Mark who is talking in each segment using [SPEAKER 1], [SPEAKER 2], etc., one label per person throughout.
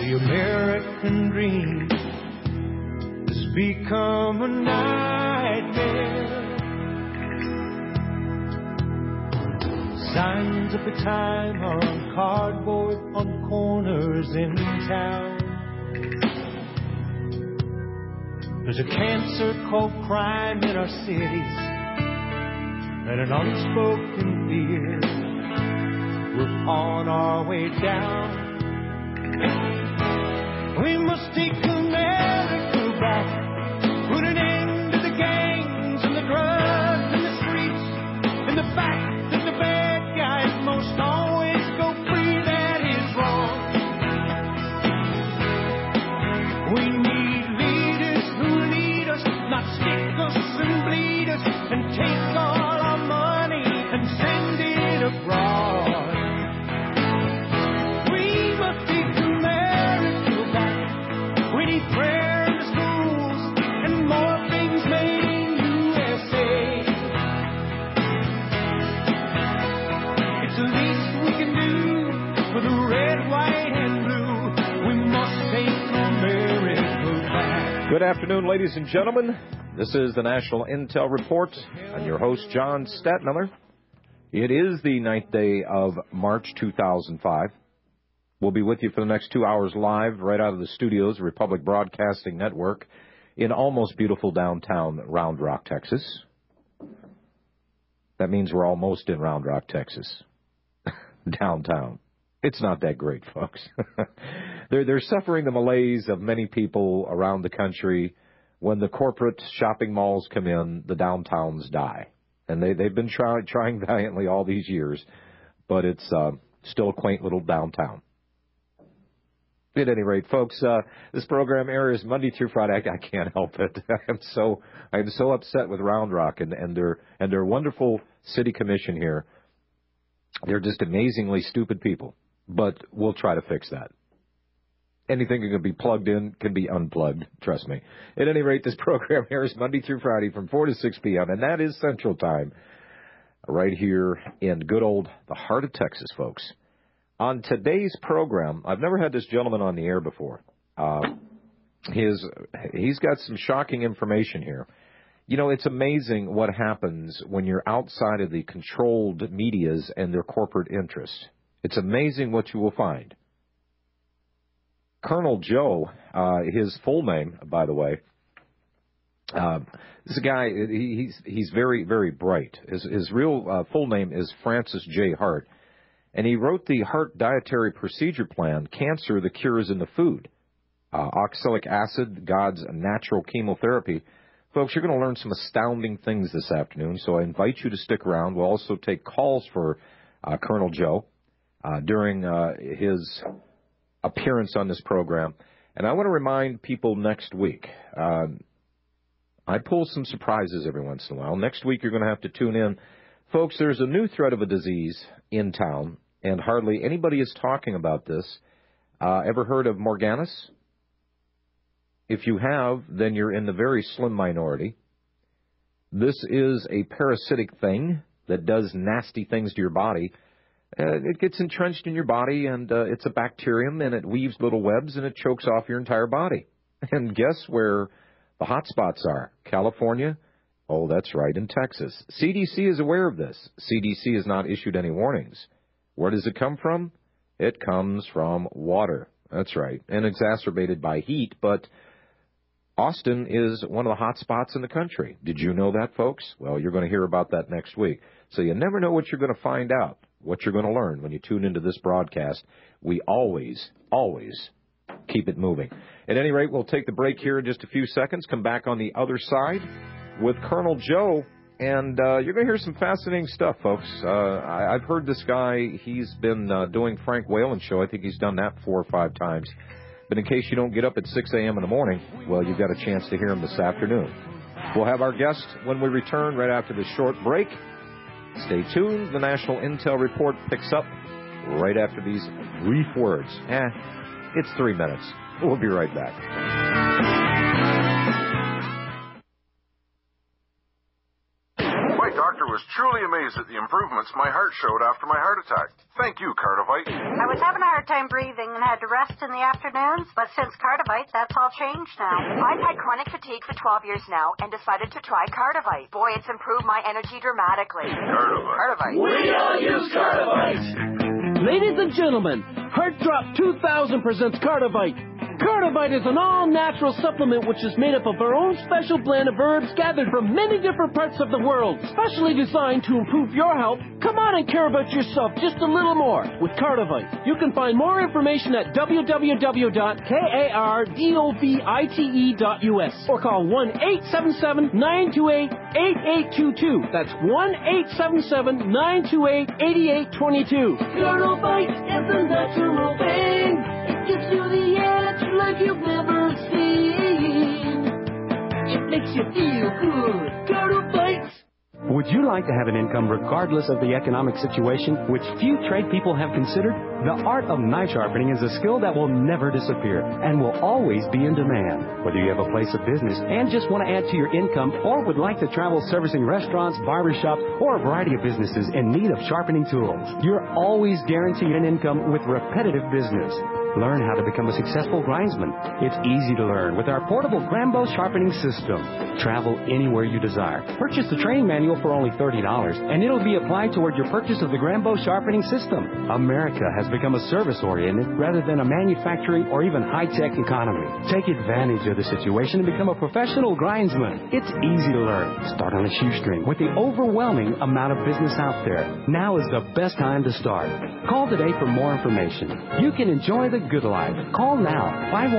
[SPEAKER 1] The American dream has become a nightmare. Signs of the time are on cardboard on corners in town. There's a cancer called crime in our cities and an unspoken fear. We're on our way down. We must take America back. Put an end to the gangs and the drugs and the streets and the fact that the bad guys most always go free. That is wrong. We need leaders who lead us, not stick us and bleed us and take all our money and send it abroad. Prayer in the schools and more things made in USA. It's the least we can do for the red, white, and blue. We must take America back.
[SPEAKER 2] Good afternoon, ladies and gentlemen. This is the National Intel Report. I'm your host, John Statmiller. It is the 9th day of March 2005. We'll be with you for the next 2 hours live right out of the studios, Republic Broadcasting Network, in almost beautiful downtown Round Rock, Texas. That means we're almost in Round Rock, Texas. Downtown. It's not that great, folks. They're suffering the malaise of many people around the country. When the corporate shopping malls come in, the downtowns die. And they've been trying valiantly all these years, but it's still a quaint little downtown. At any rate, folks, this program airs Monday through Friday. I can't help it. I'm so upset with Round Rock and their wonderful city commission here. They're just amazingly stupid people, but we'll try to fix that. Anything that can be plugged in can be unplugged, trust me. At any rate, this program airs Monday through Friday from 4 to 6 p.m., and that is Central Time, right here in good old the heart of Texas, folks. On today's program, I've never had this gentleman on the air before. He's got some shocking information here. You know, it's amazing what happens when you're outside of the controlled medias and their corporate interests. It's amazing what you will find. Colonel Joe, his full name, by the way, this guy, he's very, very bright. His real full name is Francis J. Hart. And he wrote the Hart Dietary Procedure Plan, Cancer, the Cures in the Food. Oxalic acid, God's natural chemotherapy. Folks, you're going to learn some astounding things this afternoon, so I invite you to stick around. We'll also take calls for Colonel Joe during his appearance on this program. And I want to remind people next week, I pull some surprises every once in a while. Next week, you're going to have to tune in. Folks, there's a new threat of a disease in town, and hardly anybody is talking about this. Ever heard of Morganus? If you have, then you're in the very slim minority. This is a parasitic thing that does nasty things to your body. It gets entrenched in your body, and it's a bacterium, and it weaves little webs, and it chokes off your entire body. And guess where the hot spots are? California. Oh, that's right, in Texas. CDC is aware of this. CDC has not issued any warnings. Where does it come from? It comes from water. That's right, and exacerbated by heat, but Austin is one of the hot spots in the country. Did you know that, folks? Well, you're going to hear about that next week. So you never know what you're going to find out, what you're going to learn when you tune into this broadcast. We always keep it moving. At any rate, we'll take the break here in just a few seconds, come back on the other side with Colonel Joe, and you're going to hear some fascinating stuff, folks. I've heard this guy. He's been doing Frank Whalen's show. I think he's done that 4 or 5 times. But in case you don't get up at 6 a.m. in the morning, well, you've got a chance to hear him this afternoon. We'll have our guest when we return right after this short break. Stay tuned. The National Intel Report picks up right after these brief words. It's 3 minutes. We'll be right back.
[SPEAKER 3] My doctor was truly amazed at the improvements my heart showed after my heart attack. Thank you, Cardivite.
[SPEAKER 4] I was having a hard time breathing and had to rest in the afternoons, but since Cardivite, that's all changed now.
[SPEAKER 5] I've had chronic fatigue for 12 years now and decided to try Cardivite. Boy, it's improved my energy dramatically.
[SPEAKER 3] Cardivite.
[SPEAKER 6] We all use Cardivite.
[SPEAKER 7] Ladies and gentlemen, Heart Drop 2000 presents Cardivite. Cardivite is an all-natural supplement which is made up of our own special blend of herbs gathered from many different parts of the world, specially designed to improve your health. Come on and care about yourself just a little more with Cardivite. You can find more information at www.kardovite.us or call 1-877-928-8822. That's 1-877-928-8822. Cardivite is a natural thing. It gives you the edge like you've never seen. It makes you feel good. Cardivite.
[SPEAKER 8] Would you like to have an income regardless of the economic situation, which few trade people have considered? The art of knife sharpening is a skill that will never disappear and will always be in demand. Whether you have a place of business and just want to add to your income or would like to travel servicing restaurants, barbershops, or a variety of businesses in need of sharpening tools, you're always guaranteed an income with repetitive business. Learn how to become a successful grindsman. It's easy to learn with our portable Grambo sharpening system. Travel anywhere you desire. Purchase the training manual for only $30, and it'll be applied toward your purchase of the Grambo sharpening system. America has become a service-oriented rather than a manufacturing or even high-tech economy. Take advantage of the situation and become a professional grindsman. It's easy to learn. Start on a shoestring with the overwhelming amount of business out there. Now is the best time to start. Call today for more information. You can enjoy the good life. Call now,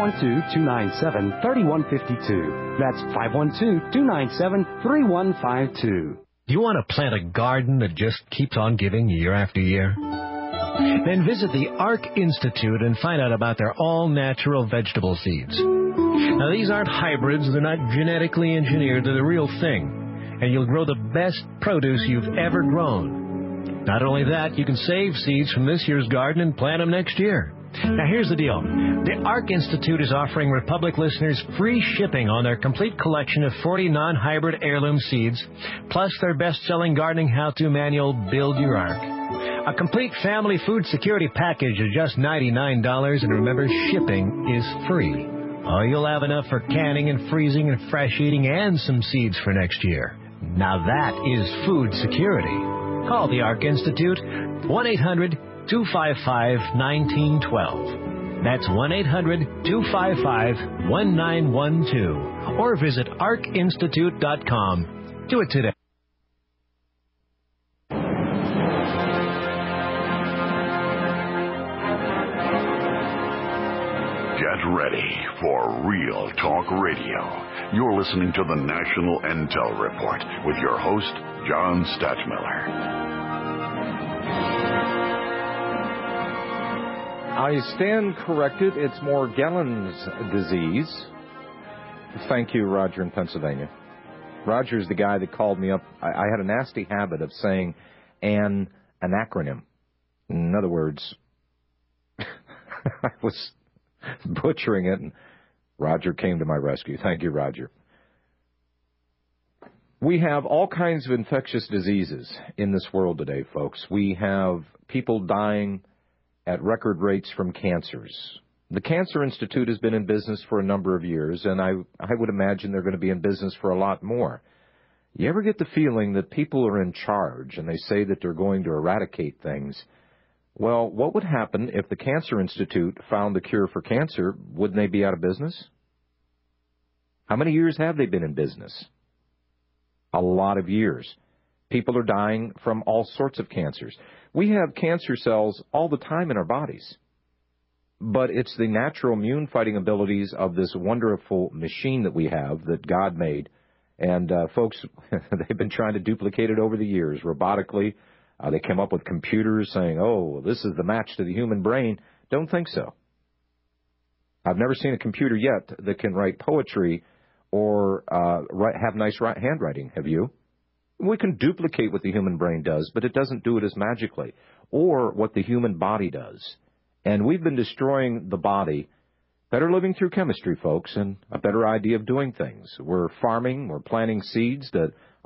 [SPEAKER 8] 512-297-3152. That's 512-297-3152.
[SPEAKER 9] Do you want to plant a garden that just keeps on giving year after year? Then visit the ARC Institute and find out about their all-natural vegetable seeds. Now, these aren't hybrids. They're not genetically engineered. They're the real thing. And you'll grow the best produce you've ever grown. Not only that, you can save seeds from this year's garden and plant them next year. Now, here's the deal. The ARC Institute is offering Republic listeners free shipping on their complete collection of 40 non-hybrid heirloom seeds, plus their best-selling gardening how-to manual, Build Your Ark. A complete family food security package is just $99, and remember, shipping is free. Oh, you'll have enough for canning and freezing and fresh eating and some seeds for next year. Now that is food security. Call the ARC Institute, 1-800-255-1912. That's 1-800-255-1912. Or visit arcinstitute.com. Do it today.
[SPEAKER 10] Get ready for Real Talk Radio. You're listening to the National Intel Report with your host, John Stachmiller.
[SPEAKER 2] I stand corrected. It's Morgellons disease. Thank you, Roger in Pennsylvania. Roger's the guy that called me up. I had a nasty habit of saying an acronym. In other words, I was butchering it, and Roger came to my rescue. Thank you, Roger. We have all kinds of infectious diseases in this world today, folks. We have people dying at record rates from cancers. The Cancer Institute has been in business for a number of years, and I would imagine they're going to be in business for a lot more. You ever get the feeling that people are in charge and they say that they're going to eradicate things? Well, what would happen if the Cancer Institute found the cure for cancer? Wouldn't they be out of business? How many years have they been in business? A lot of years. People are dying from all sorts of cancers. We have cancer cells all the time in our bodies. But it's the natural immune-fighting abilities of this wonderful machine that we have that God made. And folks, they've been trying to duplicate it over the years robotically. They came up with computers saying, oh, this is the match to the human brain. Don't think so. I've never seen a computer yet that can write poetry or have nice handwriting. Have you? We can duplicate what the human brain does, but it doesn't do it as magically, or what the human body does. And we've been destroying the body. Better living through chemistry, folks, and a better idea of doing things. We're farming, we're planting seeds that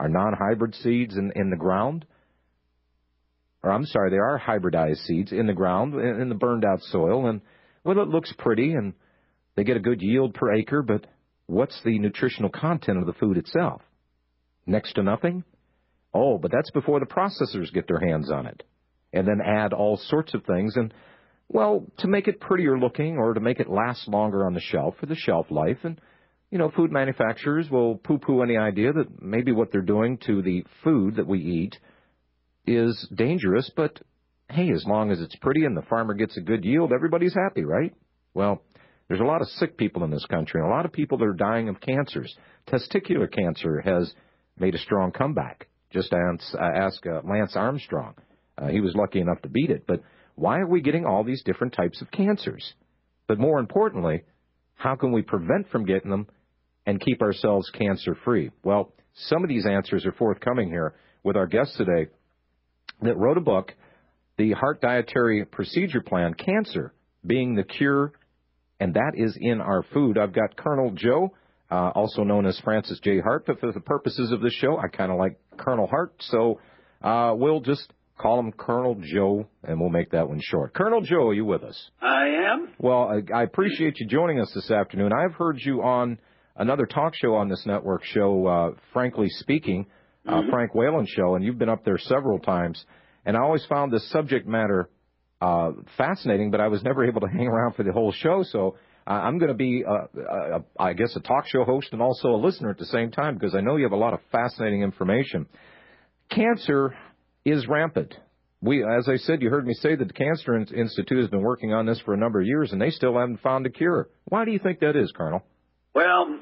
[SPEAKER 2] are non-hybrid seeds in the ground. Or I'm sorry, there are hybridized seeds in the ground, in the burned-out soil. And, well, it looks pretty, and they get a good yield per acre, but what's the nutritional content of the food itself? Next to nothing? Oh, but that's before the processors get their hands on it and then add all sorts of things. And, well, to make it prettier looking or to make it last longer on the shelf for the shelf life. And, you know, food manufacturers will poo-poo any idea that maybe what they're doing to the food that we eat is dangerous. But, hey, as long as it's pretty and the farmer gets a good yield, everybody's happy, right? Well, there's a lot of sick people in this country, and a lot of people that are dying of cancers. Testicular cancer has made a strong comeback. Just ask Lance Armstrong. He was lucky enough to beat it. But why are we getting all these different types of cancers? But more importantly, how can we prevent from getting them and keep ourselves cancer-free? Well, some of these answers are forthcoming here with our guest today that wrote a book, The Heart Dietary Procedure Plan, Cancer Being the Cure, and that is in our food. I've got Colonel Joe, also known as Francis J. Hart, but for the purposes of this show, I kind of like Colonel Hart, so we'll just call him Colonel Joe, and we'll make that one short. Colonel Joe, are you with us?
[SPEAKER 11] I am.
[SPEAKER 2] Well, I appreciate you joining us this afternoon. I've heard you on another talk show on this network show, Frankly Speaking, Frank Whalen Show, and you've been up there several times, and I always found this subject matter fascinating, but I was never able to hang around for the whole show, so I'm going to be, I guess, a talk show host and also a listener at the same time because I know you have a lot of fascinating information. Cancer is rampant. As I said, you heard me say that the Cancer Institute has been working on this for a number of years, and they still haven't found a cure. Why do you think that is, Colonel?
[SPEAKER 11] Well,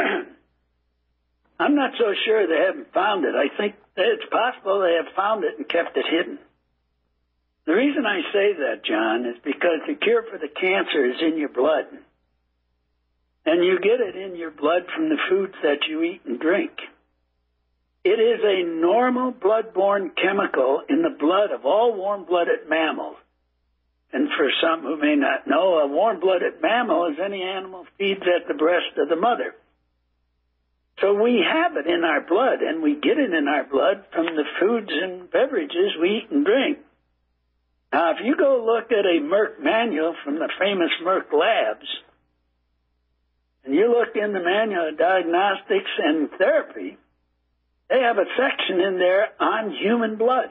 [SPEAKER 11] I'm not so sure they haven't found it. I think it's possible they have found it and kept it hidden. The reason I say that, John, is because the cure for the cancer is in your blood. And you get it in your blood from the foods that you eat and drink. It is a normal blood-borne chemical in the blood of all warm-blooded mammals. And for some who may not know, a warm-blooded mammal is any animal feeds at the breast of the mother. So we have it in our blood, and we get it in our blood from the foods and beverages we eat and drink. Now, if you go look at a Merck manual from the famous Merck labs, and you look in the manual of diagnostics and therapy, they have a section in there on human blood.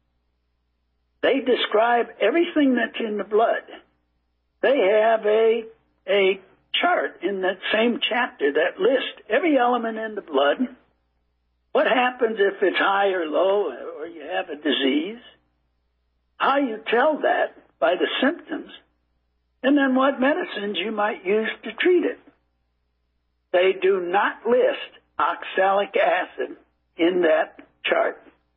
[SPEAKER 11] They describe everything that's in the blood. They have a chart in that same chapter that lists every element in the blood, what happens if it's high or low or you have a disease, how you tell that by the symptoms, and then what medicines you might use to treat it. They do not list oxalic acid in that chart.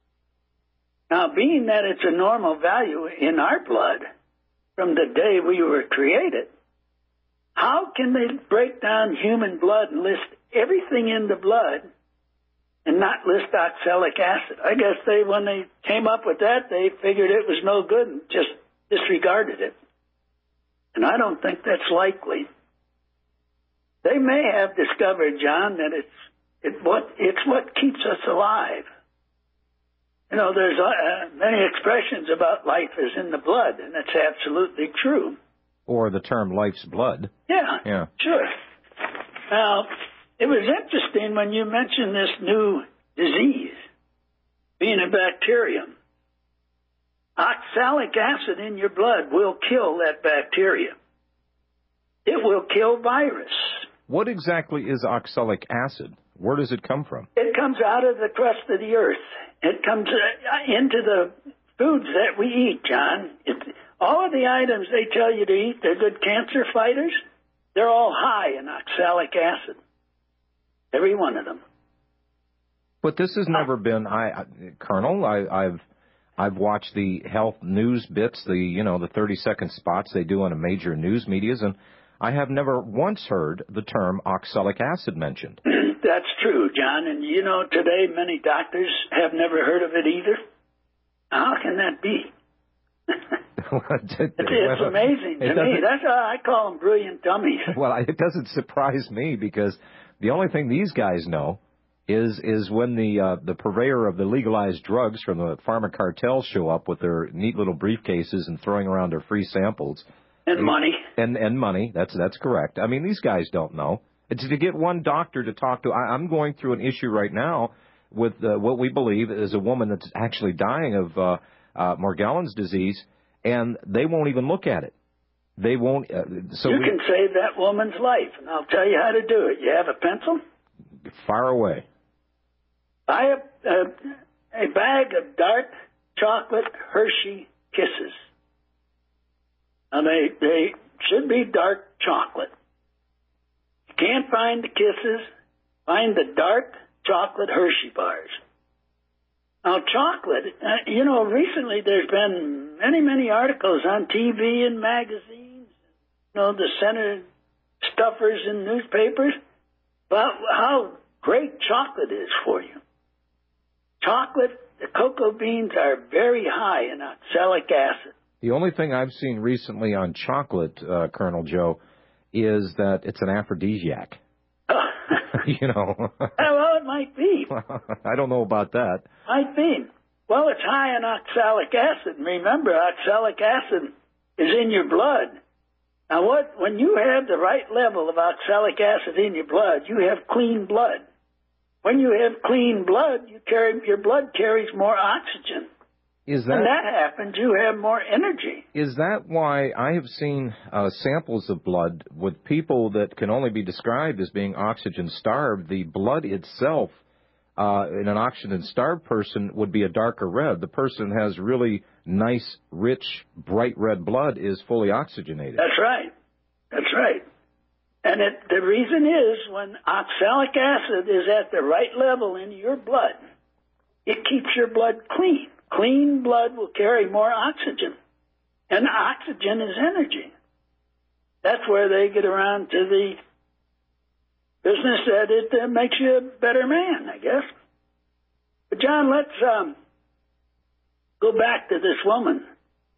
[SPEAKER 11] Now, being that it's a normal value in our blood from the day we were created, how can they break down human blood and list everything in the blood and not list oxalic acid? I guess when they came up with that, they figured it was no good and just disregarded it. And I don't think that's likely. They may have discovered, John, that it's what keeps us alive. You know, there's many expressions about life is in the blood, and that's absolutely true.
[SPEAKER 2] Or the term life's blood.
[SPEAKER 11] Yeah, sure. Now, it was interesting when you mentioned this new disease being a bacterium. Oxalic acid in your blood will kill that bacteria. It will kill virus.
[SPEAKER 2] What exactly is oxalic acid? Where does it come from?
[SPEAKER 11] It comes out of the crust of the earth. It comes into the foods that we eat, John. All of the items they tell you to eat, they're good cancer fighters, they're all high in oxalic acid. Every one of them.
[SPEAKER 2] But this has never been, Colonel, I've watched the health news bits, the 30-second spots they do on a major news medias, and I have never once heard the term oxalic acid mentioned.
[SPEAKER 11] That's true, John. And, today many doctors have never heard of it either. How can that be? It's amazing to me. That's how I call them brilliant dummies.
[SPEAKER 2] Well, it doesn't surprise me because the only thing these guys know is when the purveyor of the legalized drugs from the pharma cartels show up with their neat little briefcases and throwing around their free samples.
[SPEAKER 11] And money.
[SPEAKER 2] And money. That's correct. I mean, these guys don't know. It's to get one doctor to talk to. I'm going through an issue right now with what we believe is a woman that's actually dying of Morgellons disease, and they won't even look at it. They won't. So
[SPEAKER 11] you can save that woman's life, and I'll tell you how to do it. You have a pencil?
[SPEAKER 2] Fire away.
[SPEAKER 11] Buy a bag of dark chocolate Hershey Kisses. Now, they should be dark chocolate. If you can't find the Kisses, find the dark chocolate Hershey bars. Now, chocolate, recently there's been many articles on TV and magazines, the center stuffers in newspapers, about how great chocolate is for you. Chocolate, the cocoa beans are very high in oxalic acid.
[SPEAKER 2] The only thing I've seen recently on chocolate, Colonel Joe, is that it's an aphrodisiac.
[SPEAKER 11] Well, it might be.
[SPEAKER 2] I don't know about that.
[SPEAKER 11] Might be. Well, it's high in oxalic acid. And remember, oxalic acid is in your blood. Now, when you have the right level of oxalic acid in your blood, you have clean blood. When you have clean blood, your blood carries more oxygen. When that happens, you have more energy.
[SPEAKER 2] Is that why I have seen samples of blood with people that can only be described as being oxygen-starved? The blood itself in an oxygen-starved person would be a darker red. The person has really nice, rich, bright red blood is fully oxygenated.
[SPEAKER 11] That's right. That's right. And the reason is when oxalic acid is at the right level in your blood, it keeps your blood clean. Clean blood will carry more oxygen, and oxygen is energy. That's where they get around to the business that it makes you a better man, I guess. But, John, let's go back to this woman.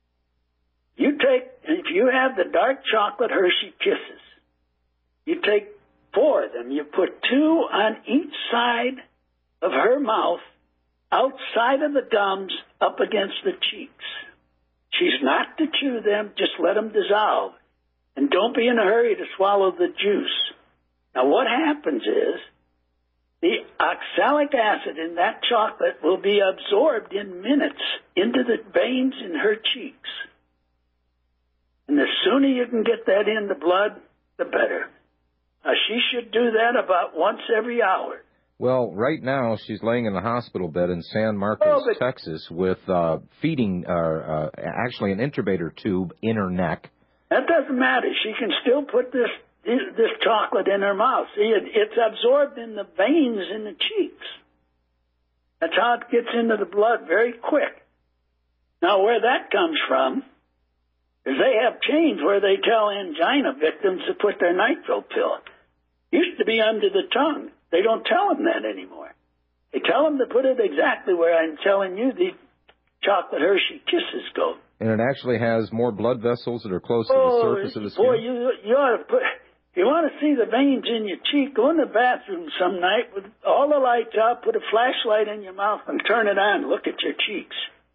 [SPEAKER 11] If you have the dark chocolate Hershey Kisses, you take 4 of them, you put 2 on each side of her mouth, outside of the gums, up against the cheeks. She's not to chew them, just let them dissolve. And don't be in a hurry to swallow the juice. Now, what happens is the oxalic acid in that chocolate will be absorbed in minutes into the veins in her cheeks. And the sooner you can get that in the blood, the better. Now, she should do that about once every hour.
[SPEAKER 2] Well, right now she's laying in the hospital bed in San Marcos, Texas, with feeding, actually an intubator tube in her neck.
[SPEAKER 11] That doesn't matter. She can still put this chocolate in her mouth. See, it's absorbed in the veins in the cheeks. That's how it gets into the blood very quick. Now, where that comes from is they have chains where they tell angina victims to put their nitro pill. Used to be under the tongue. They don't tell them that anymore. They tell them to put it exactly where I'm telling you the chocolate Hershey Kisses go.
[SPEAKER 2] And it actually has more blood vessels that are close to the surface of the skin?
[SPEAKER 11] Boy, you ought to put... If you want to see the veins in your cheek, go in the bathroom some night with all the lights out, put a flashlight in your mouth and turn it on. Look at your cheeks.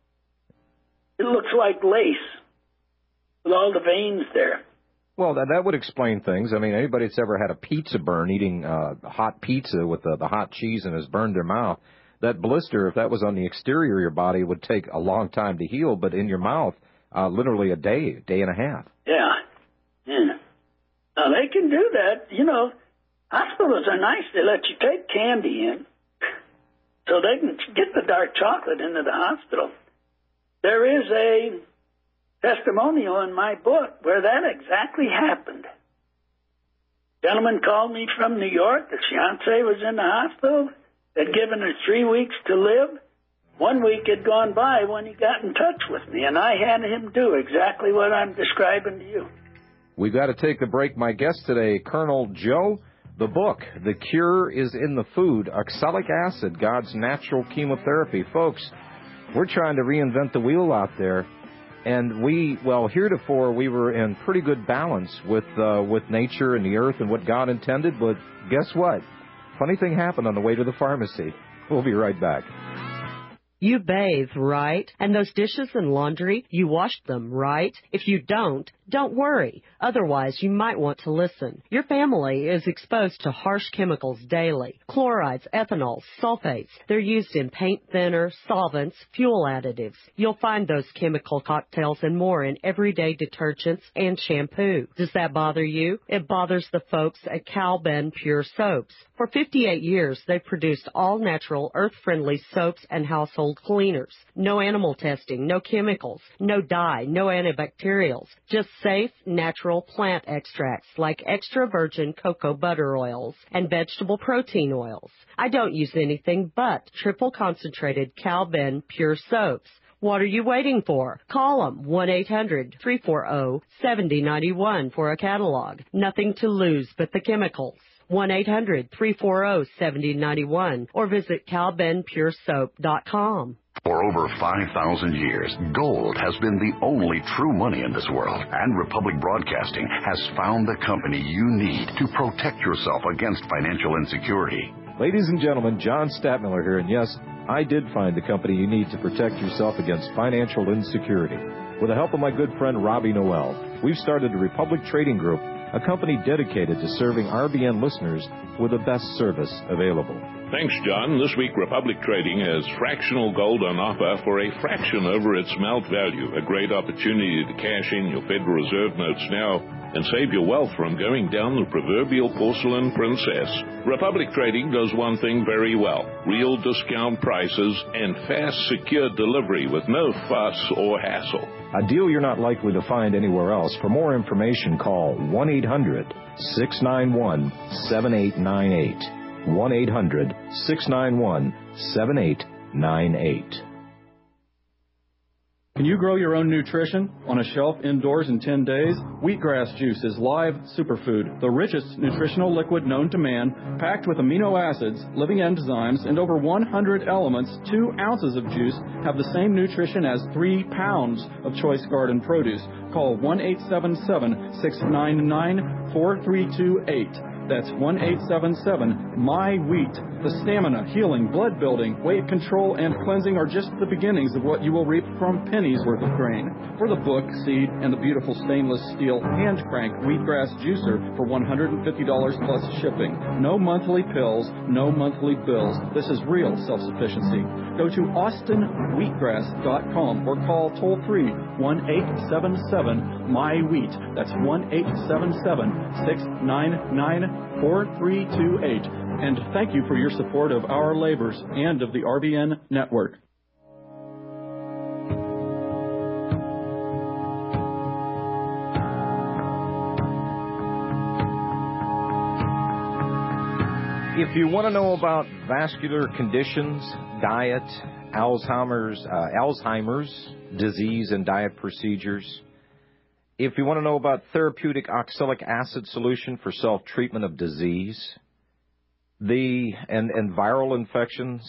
[SPEAKER 11] It looks like lace with all the veins there.
[SPEAKER 2] Well, that would explain things. I mean, anybody that's ever had a pizza burn, eating hot pizza with the hot cheese and has burned their mouth, that blister, if that was on the exterior of your body, would take a long time to heal, but in your mouth, literally a day and a half.
[SPEAKER 11] Yeah. Now, they can do that. You know, hospitals are nice. They let you take candy in so they can get the dark chocolate into the hospital. There is a testimonial in my book where that exactly happened. Gentleman called me from New York. The fiancée was in the hospital. They'd given her 3 weeks to live. 1 week had gone by when he got in touch with me, and I had him do exactly what I'm describing to you.
[SPEAKER 2] We've got to take a break. My guest today, Colonel Joe. The book, The Cure is in the Food, Oxalic Acid, God's Natural Chemotherapy. Folks, we're trying to reinvent the wheel out there. And heretofore we were in pretty good balance with nature and the earth and what God intended. But guess what? funny thing happened on the way to the pharmacy. We'll be right back.
[SPEAKER 12] You bathe, right? And those dishes and laundry, you washed them, right? If you don't worry. Otherwise, you might want to listen. Your family is exposed to harsh chemicals daily. Chlorides, ethanols, sulfates. They're used in paint thinner, solvents, fuel additives. You'll find those chemical cocktails and more in everyday detergents and shampoo. Does that bother you? It bothers the folks at Cal-Ben Pure Soaps. For 58 years, they've produced all-natural, earth-friendly soaps and household cleaners. No animal testing, no chemicals, no dye, no antibacterials. Just safe, natural plant extracts like extra virgin cocoa butter oils and vegetable protein oils. I don't use anything but triple concentrated Cal-Ben Pure Soaps. What are you waiting for? Call them 1-800-340-7091 for a catalog. Nothing to lose but the chemicals. 1-800-340-7091 or visit calbenpuresoap.com.
[SPEAKER 10] For over 5,000 years, gold has been the only true money in this world, and Republic Broadcasting has found the company you need to protect yourself against financial insecurity.
[SPEAKER 2] Ladies and gentlemen, John Stadtmiller here, and yes, I did find the company you need to protect yourself against financial insecurity. With the help of my good friend Robbie Noel, we've started the Republic Trading Group, a company dedicated to serving RBN listeners with the best service available.
[SPEAKER 13] Thanks, John. This week, Republic Trading has fractional gold on offer for a fraction over its melt value. A great opportunity to cash in your Federal Reserve notes now and save your wealth from going down the proverbial porcelain princess. Republic Trading does one thing very well: real discount prices and fast, secure delivery with no fuss or hassle.
[SPEAKER 2] A deal you're not likely to find anywhere else. For more information, call 1-800-691-7898. 1-800-691-7898.
[SPEAKER 14] Can you grow your own nutrition on a shelf indoors in 10 days? Wheatgrass juice is live superfood, the richest nutritional liquid known to man, packed with amino acids, living enzymes, and over 100 elements. 2 ounces of juice have the same nutrition as 3 pounds of choice garden produce. Call 1-877-699-4328. That's 1-877-MY-WHEAT. The stamina, healing, blood building, weight control, and cleansing are just the beginnings of what you will reap from pennies worth of grain. For the book, seed, and the beautiful stainless steel hand crank wheatgrass juicer for $150 plus shipping. No monthly pills, no monthly bills. This is real self-sufficiency. Go to austinwheatgrass.com or call toll-free 1-877-MY-WHEAT. That's 1-877-699-4328. And thank you for your support of our labors and of the RBN network.
[SPEAKER 2] If you want to know about vascular conditions, diet, Alzheimer's disease and diet procedures, if you want to know about therapeutic oxalic acid solution for self-treatment of disease, and viral infections,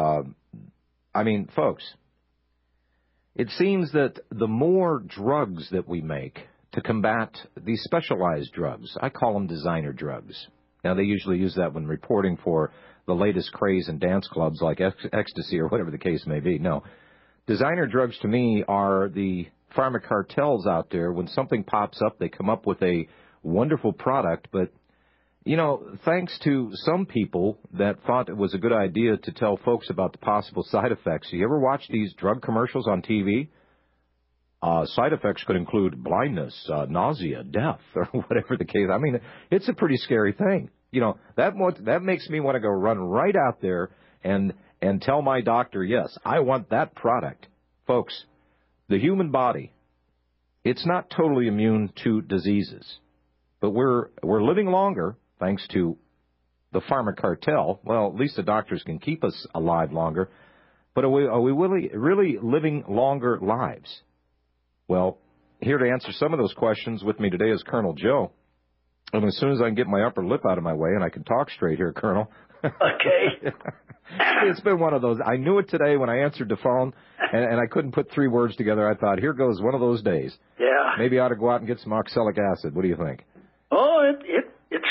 [SPEAKER 2] folks, it seems that the more drugs that we make to combat these specialized drugs, I call them designer drugs. Now, they usually use that when reporting for the latest craze in dance clubs like ecstasy or whatever the case may be. No, designer drugs to me are the pharma cartels out there. When something pops up, they come up with a wonderful product, but thanks to some people that thought it was a good idea to tell folks about the possible side effects. You ever watch these drug commercials on TV? Side effects could include blindness, nausea, death, or whatever the case. I mean, it's a pretty scary thing. That makes me want to go run right out there and tell my doctor, yes, I want that product. Folks, the human body, it's not totally immune to diseases, but we're living longer thanks to the pharma cartel. Well, at least the doctors can keep us alive longer. But are we really living longer lives? Well, here to answer some of those questions with me today is Colonel Joe. And as soon as I can get my upper lip out of my way and I can talk straight here, Colonel.
[SPEAKER 11] Okay.
[SPEAKER 2] It's been one of those. I knew it today when I answered the phone, and I couldn't put 3 words together. I thought, here goes one of those days.
[SPEAKER 11] Yeah.
[SPEAKER 2] Maybe I ought to go out and get some oxalic acid. What do you think?
[SPEAKER 11] Oh, it's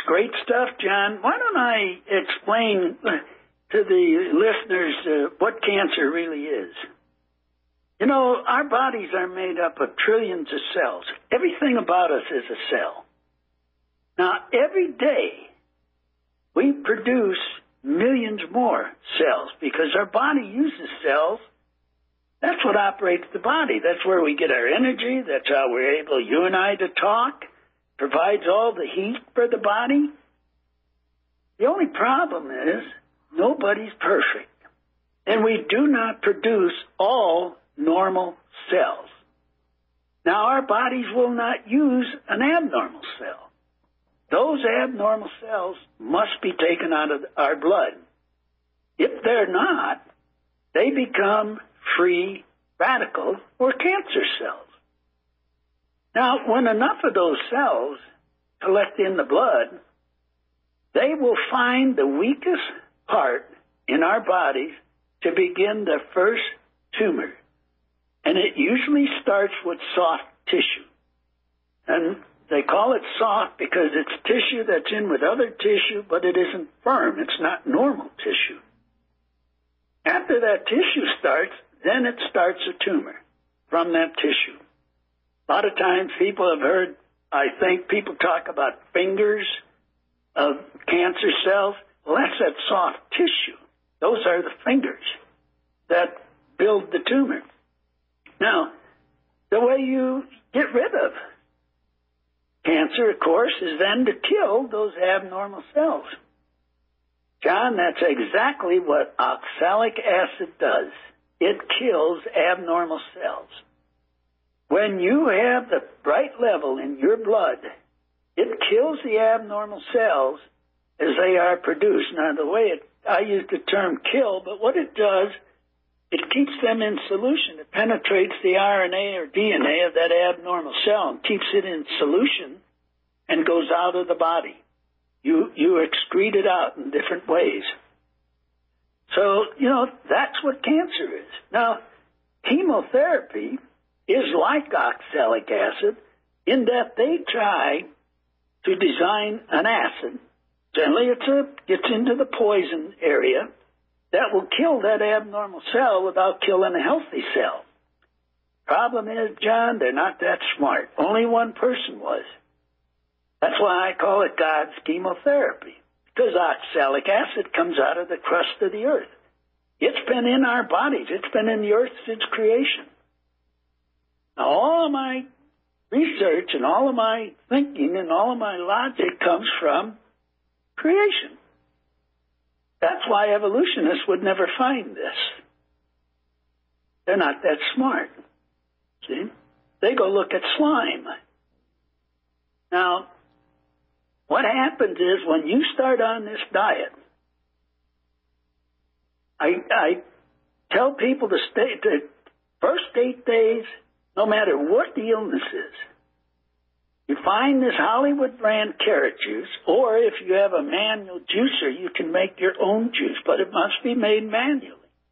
[SPEAKER 11] great stuff, John. Why don't I explain to the listeners what cancer really is? You know, our bodies are made up of trillions of cells. Everything about us is a cell. Now, every day, we produce millions more cells because our body uses cells. That's what operates the body. That's where we get our energy. That's how we're able, you and I, to talk. Provides all the heat for the body. The only problem is nobody's perfect. And we do not produce all normal cells. Now, our bodies will not use an abnormal cell. Those abnormal cells must be taken out of our blood. If they're not, they become free radicals or cancer cells. Now, when enough of those cells collect in the blood, they will find the weakest part in our bodies to begin the first tumor. And it usually starts with soft tissue. And they call it soft because it's tissue that's in with other tissue, but it isn't firm. It's not normal tissue. After that tissue starts, then it starts a tumor from that tissue. A lot of times people have heard, I think, people talk about fingers of cancer cells. Well, that's that soft tissue. Those are the fingers that build the tumor. Now, the way you get rid of cancer, of course, is then to kill those abnormal cells. John, that's exactly what oxalic acid does. It kills abnormal cells. When you have the right level in your blood, it kills the abnormal cells as they are produced. Now, the way I use the term kill, but what it does, it keeps them in solution. It penetrates the RNA or DNA of that abnormal cell and keeps it in solution and goes out of the body. You excrete it out in different ways. So, that's what cancer is. Now, chemotherapy is like oxalic acid in that they try to design an acid. Generally, it gets into the poison area that will kill that abnormal cell without killing a healthy cell. Problem is, John, they're not that smart. Only one person was. That's why I call it God's chemotherapy, because oxalic acid comes out of the crust of the earth. It's been in our bodies. It's been in the earth since creation. Now, all of my research and all of my thinking and all of my logic comes from creation. That's why evolutionists would never find this. They're not that smart. See? They go look at slime. Now, what happens is when you start on this diet, I tell people to stay the first 8 days, no matter what the illness is. You find this Hollywood brand carrot juice, or if you have a manual juicer, you can make your own juice, but it must be made manually.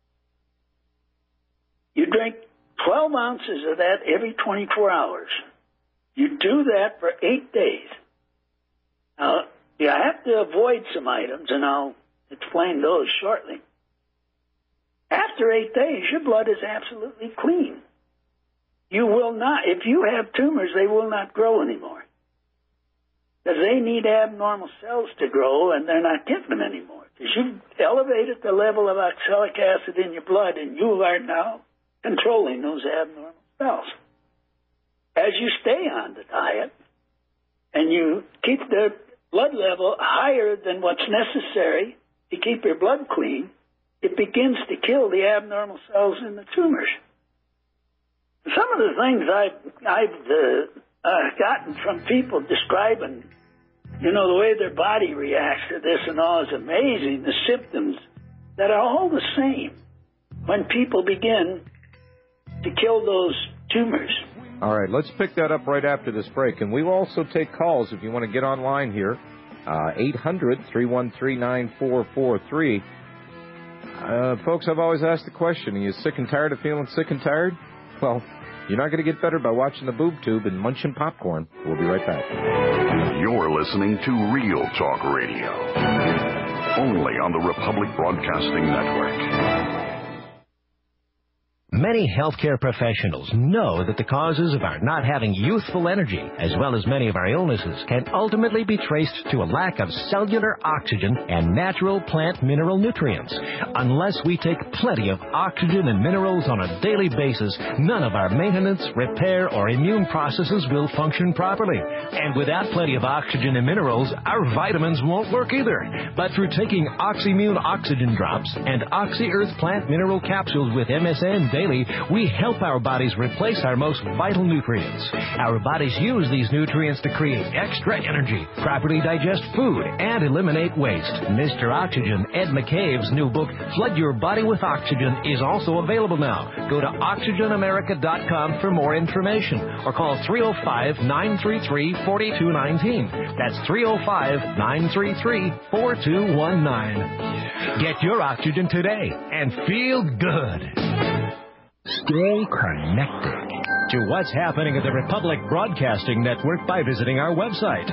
[SPEAKER 11] You drink 12 ounces of that every 24 hours. You do that for 8 days. Now, you have to avoid some items, and I'll explain those shortly. After 8 days, your blood is absolutely clean. You will not, if you have tumors, they will not grow anymore. Because they need abnormal cells to grow, and they're not getting them anymore. Because you've elevated the level of oxalic acid in your blood, and you are now controlling those abnormal cells. As you stay on the diet, and you keep the blood level higher than what's necessary to keep your blood clean, it begins to kill the abnormal cells in the tumors. Some of the things I've gotten from people describing, the way their body reacts to this and all is amazing. The symptoms that are all the same when people begin to kill those tumors.
[SPEAKER 2] All right, let's pick that up right after this break. And we will also take calls if you want to get online here. 800-313-9443. Folks, I've always asked the question, are you sick and tired of feeling sick and tired? Well, You're not going to get better by watching the boob tube and munching popcorn. We'll be right back.
[SPEAKER 10] You're listening to Real Talk Radio, only on the Republic Broadcasting Network.
[SPEAKER 9] Many healthcare professionals know that the causes of our not having youthful energy, as well as many of our illnesses, can ultimately be traced to a lack of cellular oxygen and natural plant mineral nutrients. Unless we take plenty of oxygen and minerals on a daily basis, none of our maintenance, repair, or immune processes will function properly. And without plenty of oxygen and minerals, our vitamins won't work either. But through taking OxyMune Oxygen Drops and OxyEarth Plant Mineral Capsules with MSM daily, we help our bodies replace our most vital nutrients. Our bodies use these nutrients to create extra energy, properly digest food, and eliminate waste. Mr. Oxygen, Ed McCabe's new book, Flood Your Body with Oxygen, is also available now. Go to OxygenAmerica.com for more information, or call 305-933-4219. That's 305-933-4219. Get your oxygen today and feel good. Stay connected to what's happening at the Republic Broadcasting Network by visiting our website,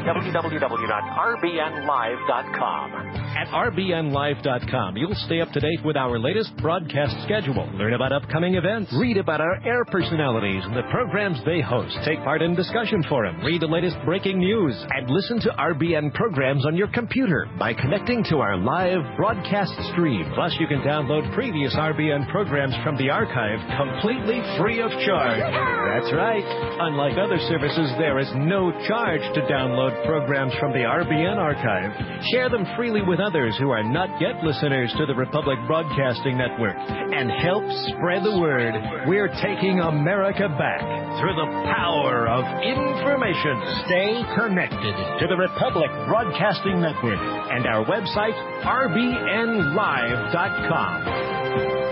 [SPEAKER 9] www.rbnlive.com. At rbnlive.com, you'll stay up to date with our latest broadcast schedule, learn about upcoming events, read about our air personalities and the programs they host, take part in discussion forum, read the latest breaking news, and listen to RBN programs on your computer by connecting to our live broadcast stream. Plus, you can download previous RBN programs from the archive completely free of charge. That's right. Unlike other services, there is no charge to download programs from the RBN archive. Share them freely with others who are not yet listeners to the Republic Broadcasting Network and help spread the word. We're taking America back through the power of information. Stay connected to the Republic Broadcasting Network and our website, rbnlive.com.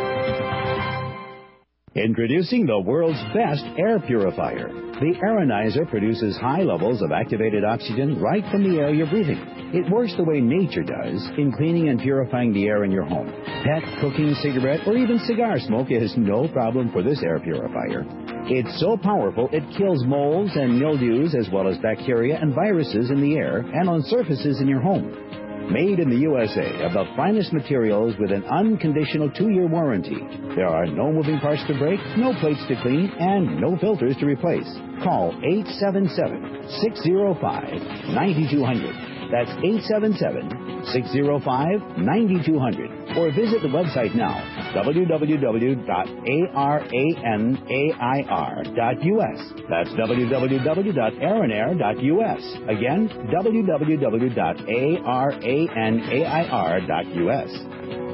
[SPEAKER 15] Introducing the world's best air purifier. The Aeronizer produces high levels of activated oxygen right from the air you're breathing. It works the way nature does in cleaning and purifying the air in your home. Pet, cooking, cigarette, or even cigar smoke is no problem for this air purifier. It's so powerful it kills molds and mildews as well as bacteria and viruses in the air and on surfaces in your home. Made in the USA of the finest materials with an unconditional 2-year warranty. There are no moving parts to break, no plates to clean, and no filters to replace. Call 877-605-9200. That's 877-605-9200. Or visit the website now, www.aranair.us. That's www.aranair.us. Again, www.aranair.us.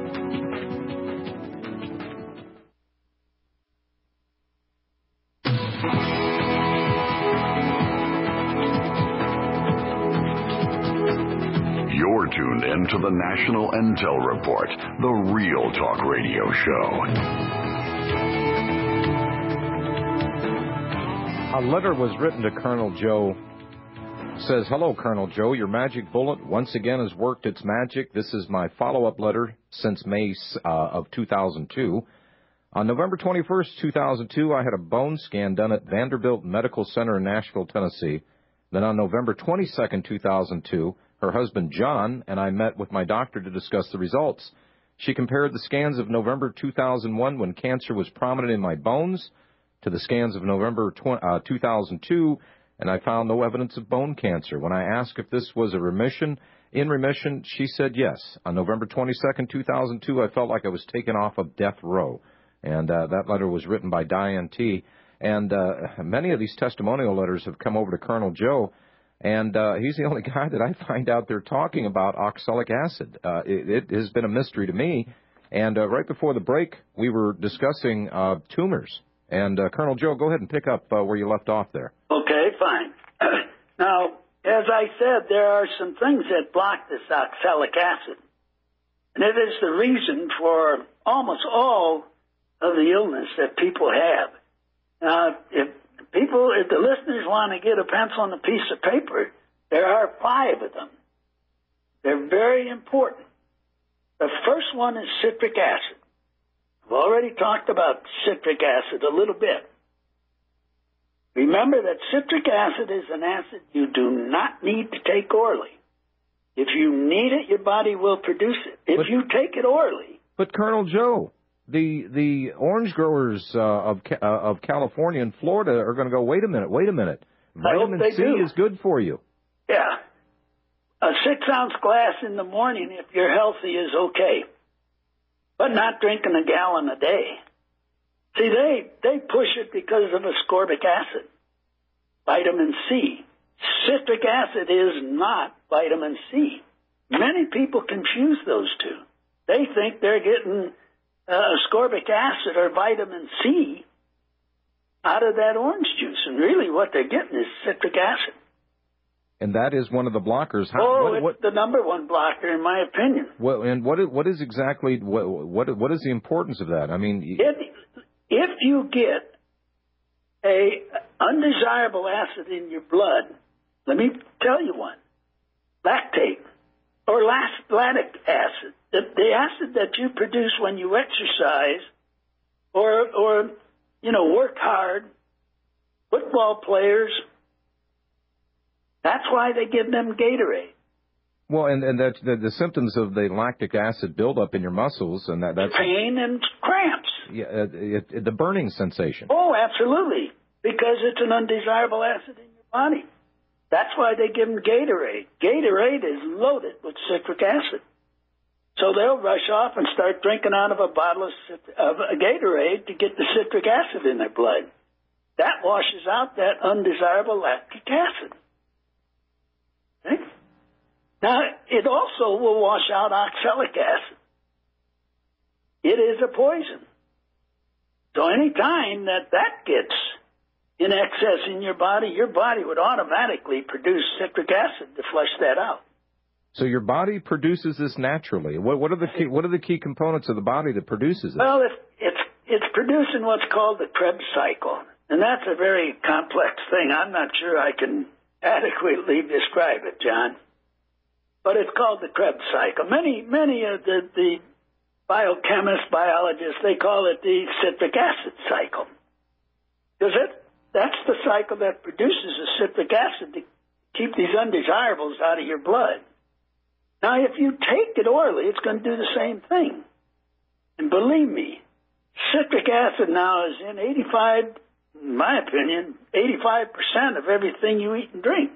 [SPEAKER 10] You're tuned in to the National Intel Report, the Real Talk Radio Show.
[SPEAKER 2] A letter was written to Colonel Joe. It says, "Hello, Colonel Joe. Your magic bullet once again has worked its magic. This is my follow-up letter since May of 2002. On November 21st, 2002, I had a bone scan done at Vanderbilt Medical Center in Nashville, Tennessee. Then on November 22nd, 2002, her husband, John, and I met with my doctor to discuss the results. She compared the scans of November 2001, when cancer was prominent in my bones, to the scans of November 2002, and I found no evidence of bone cancer. When I asked if this was in remission, she said yes. On November 22nd, 2002, I felt like I was taken off of death row." And that letter was written by Diane T. And many of these testimonial letters have come over to Colonel Joe. And he's the only guy that I find out there talking about oxalic acid. It has been a mystery to me. And right before the break, we were discussing tumors. And Colonel Joe, go ahead and pick up where you left off there.
[SPEAKER 11] Okay, fine. Now, as I said, there are some things that block this oxalic acid. And it is the reason for almost all of the illness that people have. Now, if the listeners want to get a pencil and a piece of paper, there are 5 of them. They're very important. The first one is citric acid. I've already talked about citric acid a little bit. Remember that citric acid is an acid you do not need to take orally. If you need it, your body will produce it. If you take it orally.
[SPEAKER 2] But Colonel Joe, the orange growers of California and Florida are going to go, wait a minute. Vitamin C is good for you.
[SPEAKER 11] Yeah. A 6-ounce glass in the morning, if you're healthy, is okay. But not drinking a gallon a day. See, they push it because of ascorbic acid, vitamin C. Citric acid is not vitamin C. Many people confuse those two. They think they're getting ascorbic acid or vitamin C out of that orange juice, and really what they're getting is citric acid.
[SPEAKER 2] And that is one of the blockers.
[SPEAKER 11] It's the number one blocker, in my opinion.
[SPEAKER 2] Well, and what is exactly what is the importance of that? I mean,
[SPEAKER 11] if you get a undesirable acid in your blood, let me tell you one: lactate or lactic acid, the acid that you produce when you exercise or work hard. Football players. That's why they give them Gatorade.
[SPEAKER 2] Well, and that's the symptoms of the lactic acid buildup in your muscles, and that's
[SPEAKER 11] pain and cramps.
[SPEAKER 2] Yeah, the burning sensation.
[SPEAKER 11] Oh, absolutely, because it's an undesirable acid in your body. That's why they give them Gatorade. Gatorade is loaded with citric acid, so they'll rush off and start drinking out of a bottle of a Gatorade to get the citric acid in their blood. That washes out that undesirable lactic acid. Okay? Now, it also will wash out oxalic acid. It is a poison. So any time that gets in excess in your body would automatically produce citric acid to flush that out.
[SPEAKER 2] So your body produces this naturally. What are the key components of the body that produces it?
[SPEAKER 11] Well, it's producing what's called the Krebs cycle, and that's a very complex thing. I'm not sure I can adequately describe it, John. But it's called the Krebs cycle. Many of the biochemists, biologists, they call it the citric acid cycle. Because that's the cycle that produces the citric acid to keep these undesirables out of your blood. Now, if you take it orally, it's going to do the same thing. And believe me, citric acid now is in 85%, in my opinion, 85% of everything you eat and drink.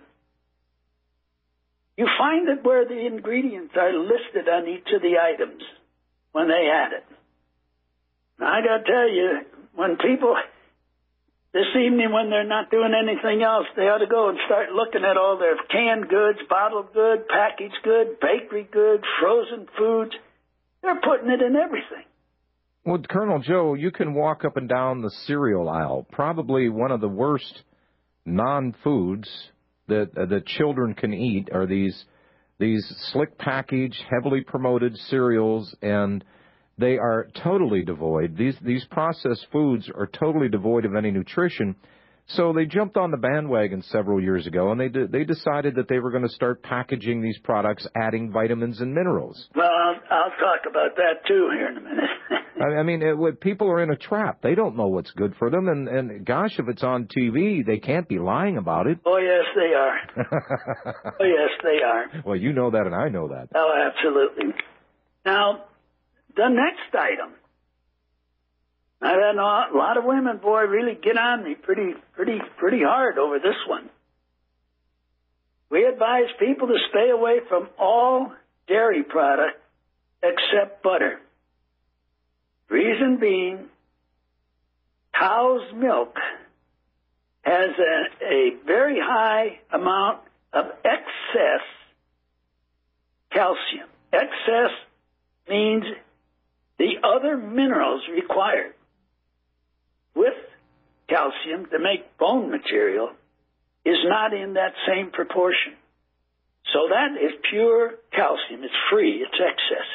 [SPEAKER 11] You find it where the ingredients are listed on each of the items when they add it. Now, I got to tell you, when people, this evening when they're not doing anything else, they ought to go and start looking at all their canned goods, bottled goods, packaged goods, bakery goods, frozen foods. They're putting it in everything.
[SPEAKER 2] Well, Colonel Joe, you can walk up and down the cereal aisle. Probably one of the worst non-foods that children can eat are these slick package, heavily promoted cereals, and they are totally devoid. These processed foods are totally devoid of any nutrition. So they jumped on the bandwagon several years ago, and they decided that they were going to start packaging these products, adding vitamins and minerals.
[SPEAKER 11] Well, I'll talk about that too here in a minute.
[SPEAKER 2] I mean, people are in a trap. They don't know what's good for them, and gosh, if it's on TV, they can't be lying about it.
[SPEAKER 11] Oh, yes, they are. Oh, yes, they are.
[SPEAKER 2] Well, you know that, and I know that.
[SPEAKER 11] Oh, absolutely. Now, the next item. I've had a lot of women, boy, really get on me pretty hard over this one. We advise people to stay away from all dairy products except butter. Reason being, cow's milk has a very high amount of excess calcium. Excess means the other minerals required with calcium to make bone material is not in that same proportion. So that is pure calcium. It's free. It's excess.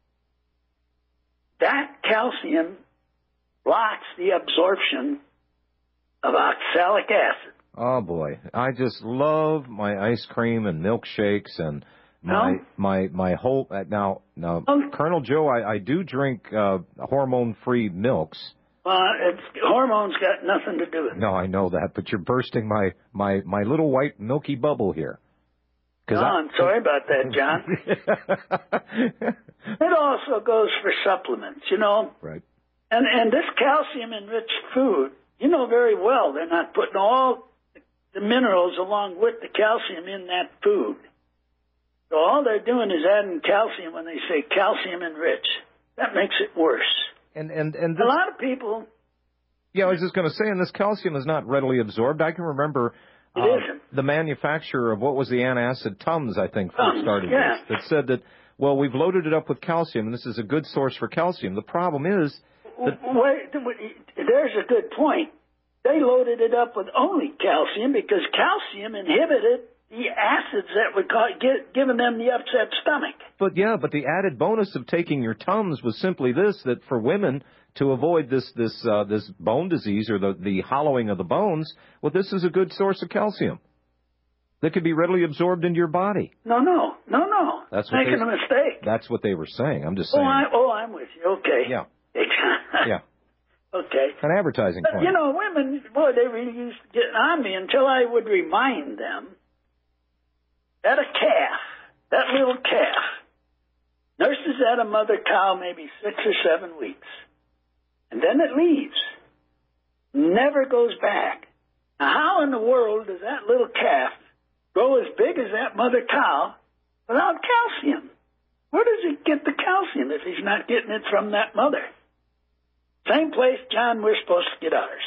[SPEAKER 11] That calcium blocks the absorption of oxalic acid.
[SPEAKER 2] Oh, boy. I just love my ice cream and milkshakes and my whole... Now, Colonel Joe, I do drink hormone-free milks.
[SPEAKER 11] Hormones got nothing to do with it.
[SPEAKER 2] No, I know that, but you're bursting my little white milky bubble here.
[SPEAKER 11] I'm sorry about that, John. It also goes for supplements, you know.
[SPEAKER 2] Right.
[SPEAKER 11] And this calcium-enriched food, you know very well they're not putting all the minerals along with the calcium in that food. So all they're doing is adding calcium when they say calcium-enriched. That makes it worse.
[SPEAKER 2] And
[SPEAKER 11] a lot of people...
[SPEAKER 2] Yeah, I was just going to say, and this calcium is not readily absorbed. I can remember the manufacturer of what was the antacid Tums, I think, first started this, that said that, well, we've loaded it up with calcium, and this is a good source for calcium. The problem is...
[SPEAKER 11] Wait, there's a good point. They loaded it up with only calcium because calcium inhibited the acids that would giving them the upset stomach.
[SPEAKER 2] But the added bonus of taking your Tums was simply this, that for women to avoid this bone disease or the hollowing of the bones, well, this is a good source of calcium that could be readily absorbed into your body.
[SPEAKER 11] No.
[SPEAKER 2] That's what
[SPEAKER 11] making a mistake.
[SPEAKER 2] That's what they were saying. I'm just saying.
[SPEAKER 11] I'm with you. Okay.
[SPEAKER 2] Yeah. Yeah.
[SPEAKER 11] Okay.
[SPEAKER 2] An advertising point.
[SPEAKER 11] You know, women, boy, they really used to get on me until I would remind them that a calf, that little calf, nurses at a mother cow maybe 6 or 7 weeks, and then it leaves, never goes back. Now, how in the world does that little calf grow as big as that mother cow without calcium? Where does he get the calcium if he's not getting it from that mother? Same place, John, we're supposed to get ours.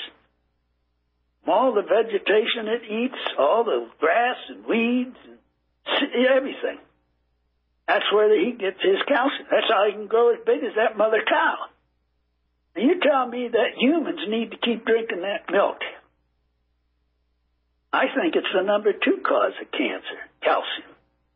[SPEAKER 11] All the vegetation it eats, all the grass and weeds, and everything. That's where he gets his calcium. That's how he can grow as big as that mother cow. And you tell me that humans need to keep drinking that milk. I think it's the number 2 cause of cancer, calcium.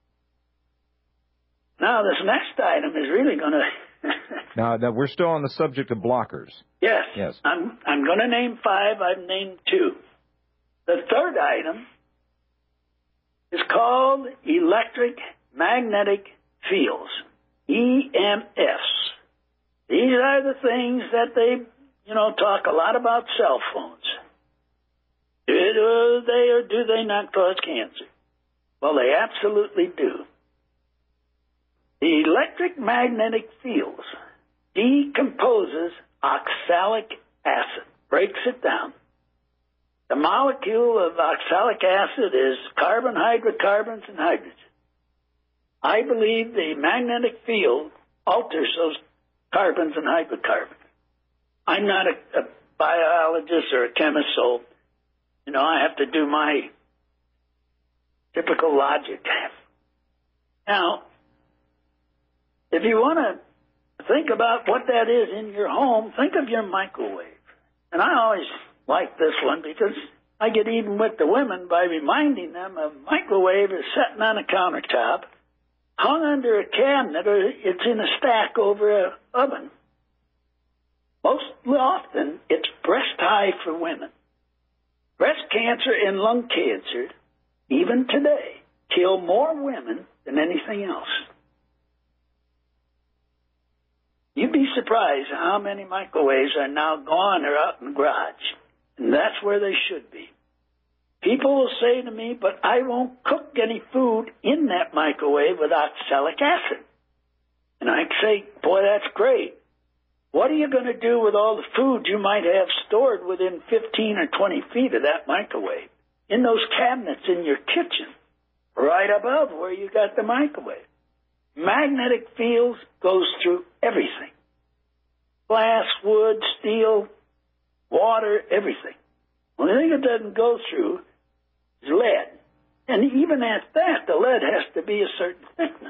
[SPEAKER 11] Now, this next item is really going to...
[SPEAKER 2] Now, we're still on the subject of blockers.
[SPEAKER 11] Yes.
[SPEAKER 2] Yes.
[SPEAKER 11] I'm going to name 5. I've named 2. The third item is called electric magnetic fields, EMFs. These are the things that they, talk a lot about cell phones. Do they or do they not cause cancer? Well, they absolutely do. The electric magnetic fields decomposes oxalic acid, breaks it down. The molecule of oxalic acid is carbon, hydrocarbons, and hydrogen. I believe the magnetic field alters those carbons and hydrocarbons. I'm not a biologist or a chemist, so, I have to do my typical logic. Now, if you want to think about what that is in your home, think of your microwave. And I always like this one because I get even with the women by reminding them a microwave is sitting on a countertop, hung under a cabinet, or it's in a stack over an oven. Most often, it's breast high for women. Breast cancer and lung cancer, even today, kill more women than anything else. You'd be surprised how many microwaves are now gone or out in the garage. And that's where they should be. People will say to me, but I won't cook any food in that microwave with oxalic acid. And I say, boy, that's great. What are you going to do with all the food you might have stored within 15 or 20 feet of that microwave? In those cabinets in your kitchen, right above where you got the microwave. Magnetic fields goes through everything. Glass, wood, steel, water, everything. Well, the thing it doesn't go through is lead. And even at that, the lead has to be a certain thickness.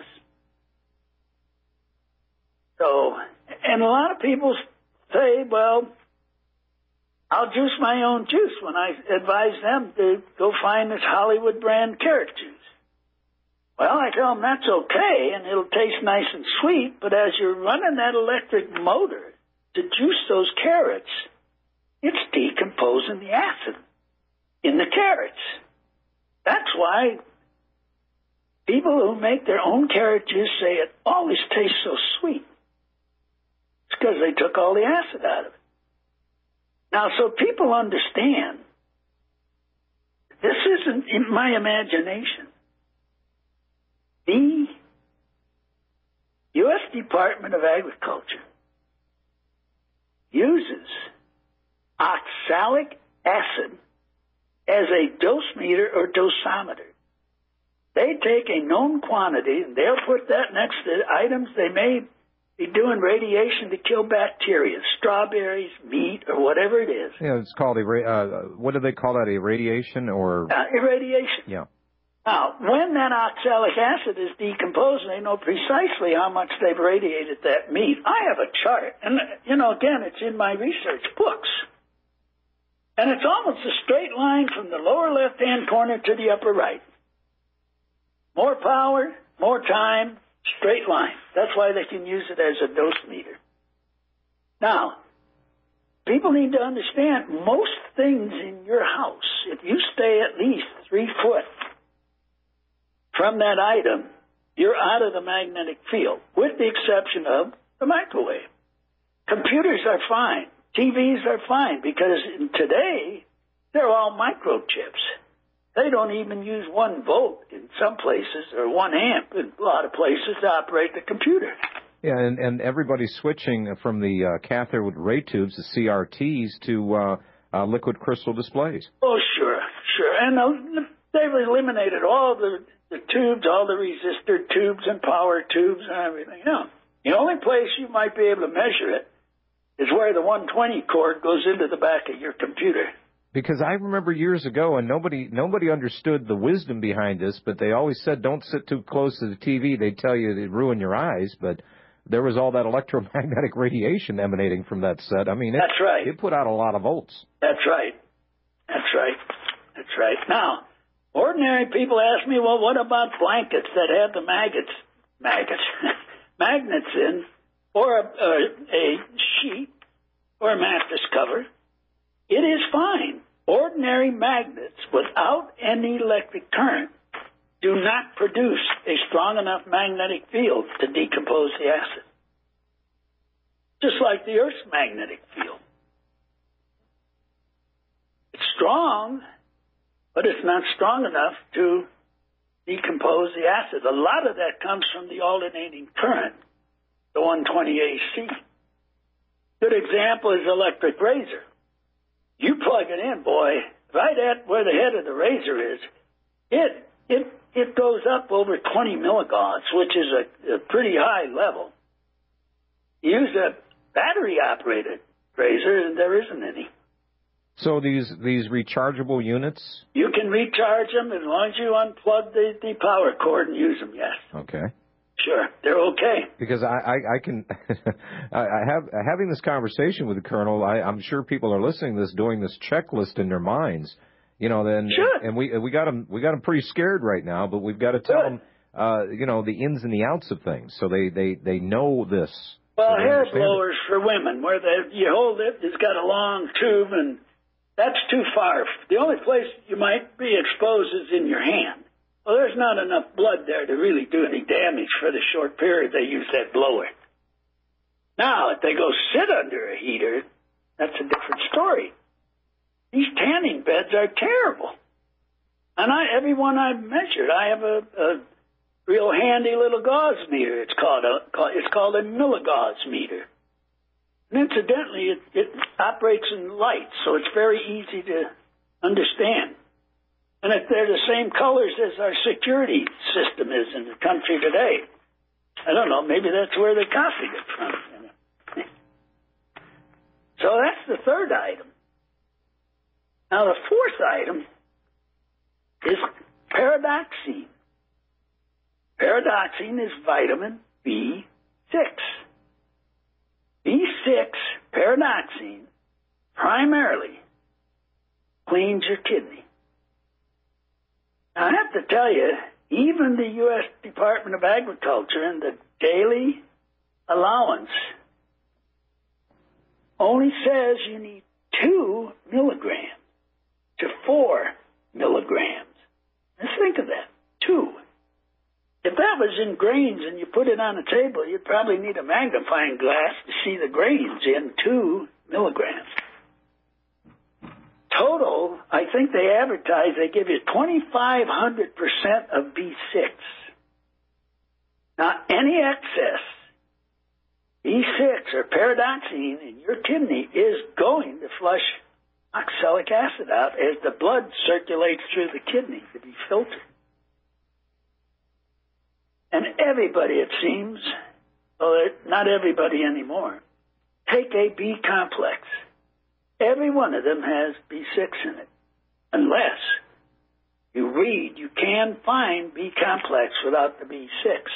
[SPEAKER 11] So, and a lot of people say, well, I'll juice my own juice when I advise them to go find this Hollywood brand carrot juice. Well, I tell them that's okay, and it'll taste nice and sweet, but as you're running that electric motor to juice those carrots, it's decomposing the acid in the carrots. That's why people who make their own carrot juice say it always tastes so sweet. It's because they took all the acid out of it. Now, so people understand, this isn't in my imagination. The U.S. Department of Agriculture uses oxalic acid as a dose meter or dosimeter. They take a known quantity and they'll put that next to items they may be doing radiation to kill bacteria, strawberries, meat, or whatever it is.
[SPEAKER 2] Yeah, it's called what do they call that? Irradiation or
[SPEAKER 11] irradiation.
[SPEAKER 2] Yeah.
[SPEAKER 11] Now, when that oxalic acid is decomposed, they know precisely how much they've radiated that meat. I have a chart, and again, it's in my research books, and it's almost a straight line from the lower left-hand corner to the upper right. More power, more time, straight line. That's why they can use it as a dose meter. Now, people need to understand most things in your house, if you stay at least 3 foot from that item, you're out of the magnetic field, with the exception of the microwave. Computers are fine. TVs are fine because today they're all microchips. They don't even use 1 volt in some places or 1 amp in a lot of places to operate the computer.
[SPEAKER 2] Yeah, and everybody's switching from the cathode ray tubes, the CRTs, to liquid crystal displays.
[SPEAKER 11] Oh, sure. And they've eliminated all the tubes, all the resistor tubes and power tubes and everything. The only place you might be able to measure it is where the 120 cord goes into the back of your computer.
[SPEAKER 2] Because I remember years ago, and nobody understood the wisdom behind this, but they always said don't sit too close to the TV. They'd tell you it'd ruin your eyes, but there was all that electromagnetic radiation emanating from that set. I mean,
[SPEAKER 11] that's right.
[SPEAKER 2] It put out a lot of volts. That's
[SPEAKER 11] right. Now, ordinary people ask me, well, what about blankets that have the magnets in, or a sheet or a mattress cover? It is fine. Ordinary magnets without any electric current do not produce a strong enough magnetic field to decompose the acid. Just like the Earth's magnetic field. It's strong, but it's not strong enough to decompose the acid. A lot of that comes from the alternating current, the 120 AC. Good example is electric razor. You plug it in, boy, right at where the head of the razor is, it goes up over 20 milligauss, which is a pretty high level. You use a battery-operated razor, and there isn't any.
[SPEAKER 2] So these rechargeable units?
[SPEAKER 11] You can recharge them as long as you unplug the power cord and use them, yes.
[SPEAKER 2] Okay.
[SPEAKER 11] Sure, they're okay.
[SPEAKER 2] Because I can, having this conversation with the Colonel, I'm sure people are listening to this, doing this checklist in their minds. Then
[SPEAKER 11] sure.
[SPEAKER 2] And we got them pretty scared right now, but we've got to tell them, the ins and the outs of things, so they know this.
[SPEAKER 11] Well, hair blowers for women, where you hold it, it's got a long tube, and that's too far. The only place you might be exposed is in your hand. Well, there's not enough blood there to really do any damage for the short period they use that blower. Now, if they go sit under a heater, that's a different story. These tanning beds are terrible. And every one I've measured, I have a real handy little gauze meter. It's called a milligauss meter. And incidentally, it operates in light, so it's very easy to understand. And if they're the same colors as our security system is in the country today, I don't know, maybe that's where they copied it from. So that's the third item. Now the fourth item is pyridoxine. Pyridoxine is vitamin B6. B6, pyridoxine, primarily cleans your kidney. Now, I have to tell you, even the U.S. Department of Agriculture and the daily allowance only says you need 2 milligrams to 4 milligrams. Let's think of that, 2. If that was in grains and you put it on a table, you'd probably need a magnifying glass to see the grains in 2 milligrams. think they advertise they give you 2,500% of B6. Now, any excess B6 or pyridoxine in your kidney is going to flush oxalic acid out as the blood circulates through the kidney to be filtered. And everybody, it seems, well, not everybody anymore, take a B complex. Every one of them has B6 in it. Unless you read, you can find B complex without the B6.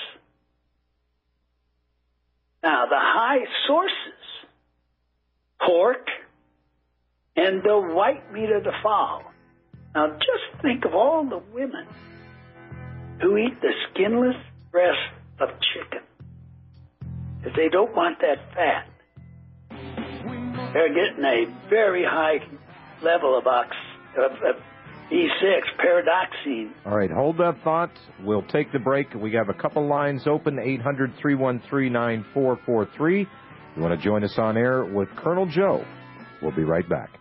[SPEAKER 11] Now, the high sources, pork and the white meat of the fowl. Now, just think of all the women who eat the skinless breast of chicken. If they don't want that fat, they're getting a very high level of B6, pyridoxine.
[SPEAKER 2] All right, hold that thought. We'll take the break. We have a couple lines open, 800-313-9443. You want to join us on air with Colonel Joe? We'll be right back.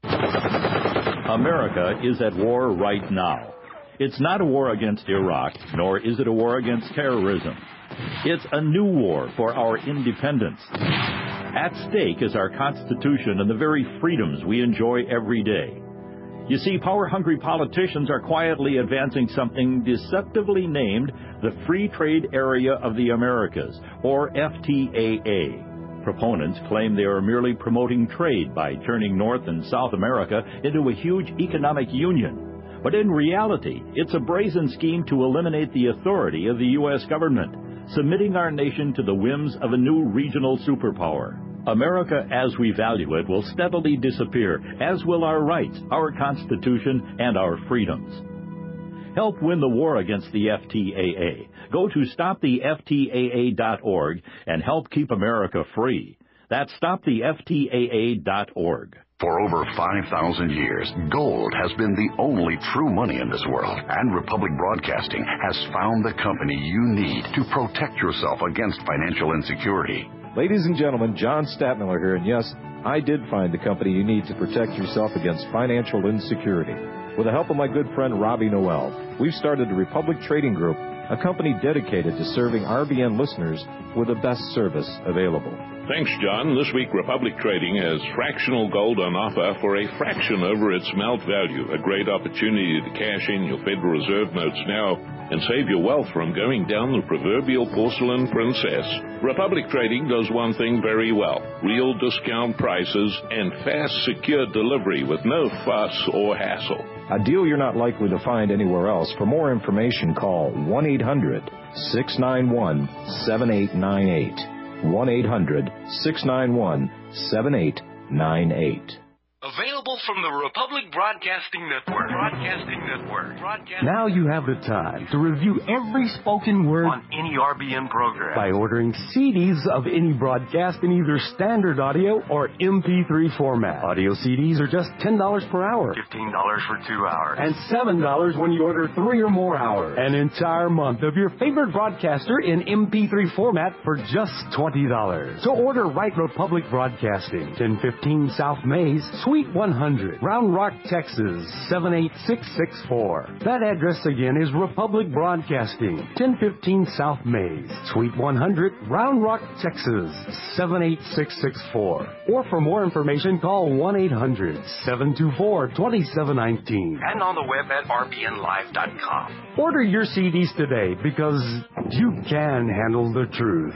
[SPEAKER 16] America is at war right now. It's not a war against Iraq, nor is it a war against terrorism. It's a new war for our independence. At stake is our Constitution and the very freedoms we enjoy every day. You see, power-hungry politicians are quietly advancing something deceptively named the Free Trade Area of the Americas, or FTAA. Proponents claim they are merely promoting trade by turning North and South America into a huge economic union. But in reality, it's a brazen scheme to eliminate the authority of the U.S. government, submitting our nation to the whims of a new regional superpower. America as we value it will steadily disappear, as will our rights, our Constitution, and our freedoms. Help win the war against the FTAA. Go to stoptheftaa.org and help keep America free. That's stoptheftaa.org.
[SPEAKER 10] For over 5,000 years, gold has been the only true money in this world, and Republic Broadcasting has found the company you need to protect yourself against financial insecurity.
[SPEAKER 2] Ladies and gentlemen, John Stadtmiller here, and yes, I did find the company you need to protect yourself against financial insecurity. With the help of my good friend Robbie Noel, we've started the Republic Trading Group, a company dedicated to serving RBN listeners with the best service available.
[SPEAKER 13] Thanks, John. This week, Republic Trading has fractional gold on offer for a fraction over its melt value. A great opportunity to cash in your Federal Reserve notes now and save your wealth from going down the proverbial porcelain princess. Republic Trading does one thing very well: real discount prices and fast, secure delivery with no fuss or hassle.
[SPEAKER 2] A deal you're not likely to find anywhere else. For more information, call 1-800-691-7898. 1-800-691-7898.
[SPEAKER 17] Available from the Republic Broadcasting Network.
[SPEAKER 8] Now you have the time to review every spoken word
[SPEAKER 17] on any RBN program
[SPEAKER 8] by ordering CDs of any broadcast in either standard audio or MP3 format. Audio CDs are just $10 per hour.
[SPEAKER 17] $15 for 2 hours.
[SPEAKER 8] And $7 when you order 3 or more hours. An entire month of your favorite broadcaster in MP3 format for just $20. So order right Republic Broadcasting, 1015 South Mays, Suite 100, Round Rock, Texas, 78664. That address again is Republic Broadcasting, 1015 South Mays, Suite 100, Round Rock, Texas, 78664. Or for more information, call 1-800-724-2719.
[SPEAKER 17] And on the web at rbnlive.com.
[SPEAKER 8] Order your CDs today because you can handle the truth.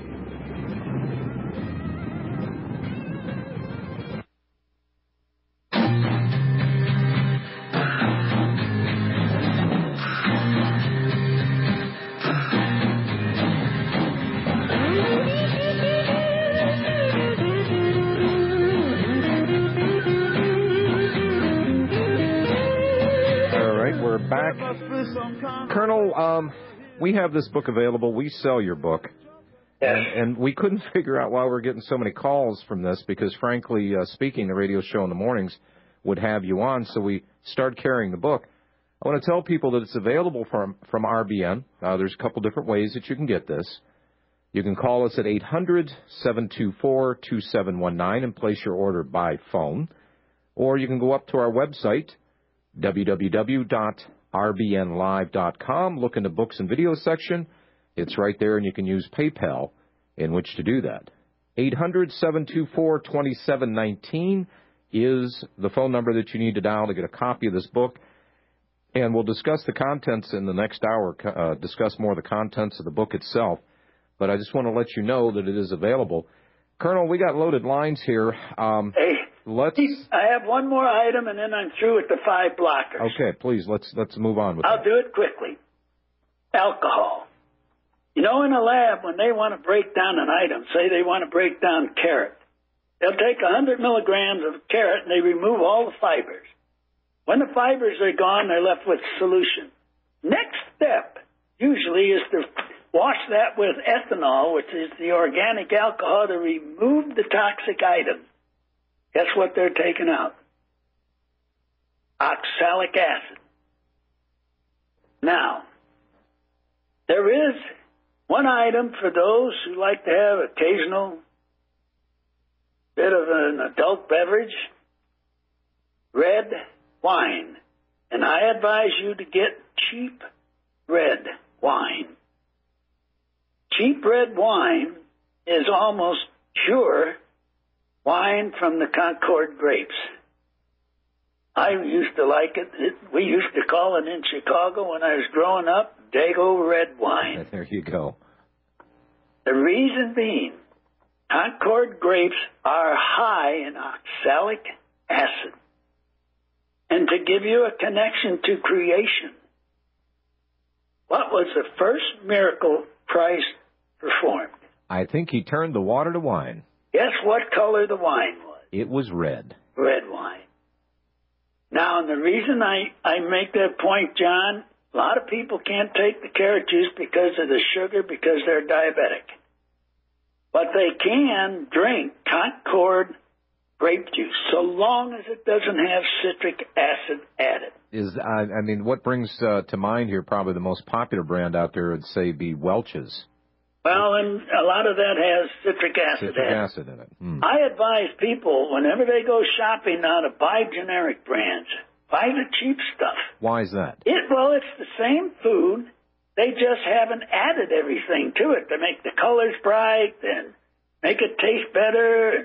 [SPEAKER 2] Back. Colonel, we have this book available. We sell your book.
[SPEAKER 11] Yes.
[SPEAKER 2] And we couldn't figure out why we're getting so many calls from this because, frankly, speaking, the radio show in the mornings would have you on, so we started carrying the book. I want to tell people that it's available from RBN. There's a couple different ways that you can get this. You can call us at 800-724-2719 and place your order by phone. Or you can go up to our website, www.rbnlive.com. Look in the books and video section. It's right there, and you can use PayPal in which to do that. 800-724-2719 is the phone number that you need to dial to get a copy of this book. And we'll discuss the contents in the next hour, discuss more of the contents of the book itself. But I just want to let you know that it is available. Colonel, we got loaded lines here.
[SPEAKER 11] Hey, I have one more item, and then I'm through with the 5 blockers.
[SPEAKER 2] Okay, please, let's move on with
[SPEAKER 11] I'll do it quickly. Alcohol. You know, in a lab, when they want to break down an item, say they want to break down carrot, they'll take 100 milligrams of carrot, and they remove all the fibers. When the fibers are gone, they're left with solution. Next step usually is to wash that with ethanol, which is the organic alcohol, to remove the toxic items. Guess what they're taking out? Oxalic acid. Now, there is one item for those who like to have occasional bit of an adult beverage, red wine. And I advise you to get cheap red wine. Cheap red wine is almost pure wine from the Concord grapes. I used to like it. We used to call it in Chicago when I was growing up, Dago red wine.
[SPEAKER 2] There you go.
[SPEAKER 11] The reason being, Concord grapes are high in oxalic acid. And to give you a connection to creation, what was the first miracle Christ performed?
[SPEAKER 2] I think he turned the water to wine.
[SPEAKER 11] Guess what color the wine was?
[SPEAKER 2] It was red.
[SPEAKER 11] Red wine. Now, and the reason I make that point, John, a lot of people can't take the carrot juice because of the sugar, because they're diabetic. But they can drink Concord grape juice, so long as it doesn't have citric acid added.
[SPEAKER 2] I mean, what brings to mind here, probably the most popular brand out there would say be Welch's.
[SPEAKER 11] Well, and a lot of that has citric acid
[SPEAKER 2] in it.
[SPEAKER 11] I advise people, whenever they go shopping now, to buy generic brands. Buy the cheap stuff.
[SPEAKER 2] Why is that?
[SPEAKER 11] Well, it's the same food. They just haven't added everything to it to make the colors bright and make it taste better.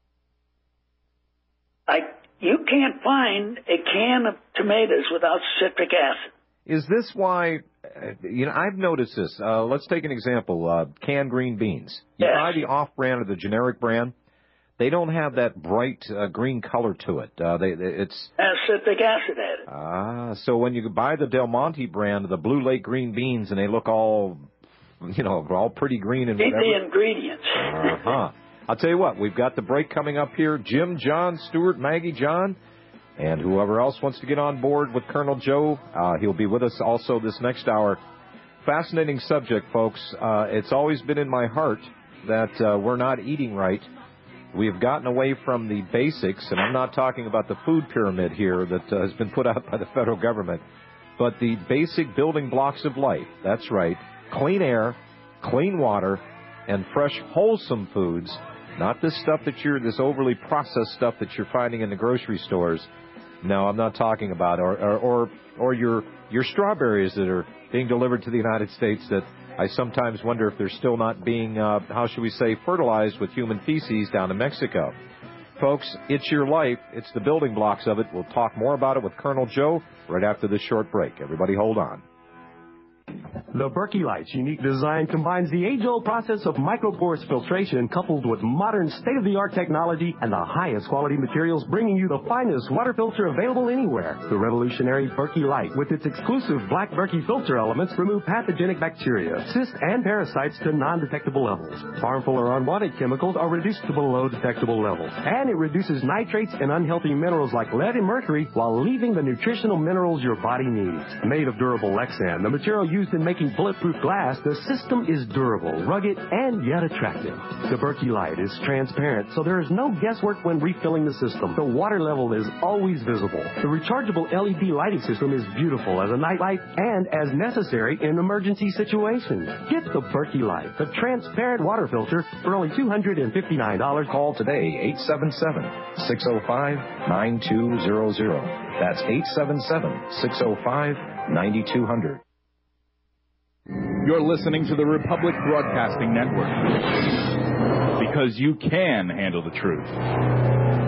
[SPEAKER 11] You can't find a can of tomatoes without citric acid.
[SPEAKER 2] Is this why, I've noticed this. Let's take an example, canned green beans. You buy the off-brand or the generic brand, they don't have that bright green color to it. It's
[SPEAKER 11] has citric acid added.
[SPEAKER 2] So when you buy the Del Monte brand, the Blue Lake green beans, and they look all, all pretty green and whatever.
[SPEAKER 11] Eat the ingredients.
[SPEAKER 2] I'll tell you what, we've got the break coming up here. Jim, John, Stuart, Maggie, John, and whoever else wants to get on board with Colonel Joe, he'll be with us also this next hour. Fascinating subject, folks. It's always been in my heart that we're not eating right. We've gotten away from the basics, and I'm not talking about the food pyramid here that has been put out by the federal government, but the basic building blocks of life. That's right. Clean air, clean water, and fresh, wholesome foods. Not this stuff this overly processed stuff that you're finding in the grocery stores. No, I'm not talking about, or your strawberries that are being delivered to the United States that I sometimes wonder if they're still not being, fertilized with human feces down in Mexico. Folks, it's your life. It's the building blocks of it. We'll talk more about it with Colonel Joe right after this short break. Everybody hold on.
[SPEAKER 8] The Berkey Light's unique design combines the age-old process of microporous filtration coupled with modern state-of-the-art technology and the highest quality materials, bringing you the finest water filter available anywhere. The revolutionary Berkey Light, with its exclusive black Berkey filter elements, remove pathogenic bacteria, cysts, and parasites to non-detectable levels. Harmful or unwanted chemicals are reduced to below detectable levels. And it reduces nitrates and unhealthy minerals like lead and mercury while leaving the nutritional minerals your body needs. Made of durable Lexan, the material used
[SPEAKER 18] used in making bulletproof glass, the system is durable, rugged, and yet attractive. The Berkey Light is transparent, so there is no guesswork when refilling the system. The water level is always visible. The rechargeable LED lighting system is beautiful as a night light and as necessary in emergency situations. Get the Berkey Light, the transparent water filter, for only $259.
[SPEAKER 2] Call today, 877-605-9200. That's 877-605-9200.
[SPEAKER 19] You're listening to the Republic Broadcasting Network, because you can handle the truth.